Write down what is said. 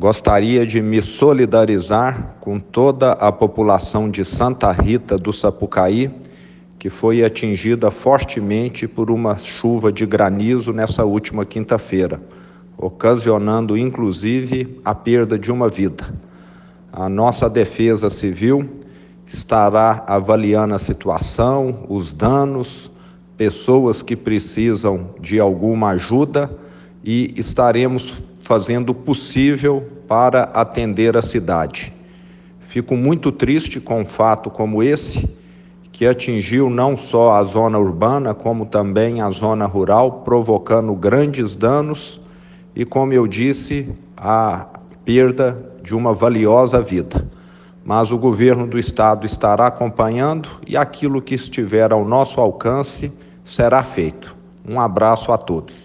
Gostaria de me solidarizar com toda a população de Santa Rita do Sapucaí, que foi atingida fortemente por uma chuva de granizo nessa última quinta-feira, ocasionando inclusive a perda de uma vida. A nossa Defesa Civil estará avaliando a situação, os danos, pessoas que precisam de alguma ajuda, e estaremos fazendo o possível para atender a cidade. Fico muito triste com um fato como esse, que atingiu não só a zona urbana, como também a zona rural, provocando grandes danos e, como eu disse, a perda de uma valiosa vida. Mas o governo do estado estará acompanhando e aquilo que estiver ao nosso alcance será feito. Um abraço a todos.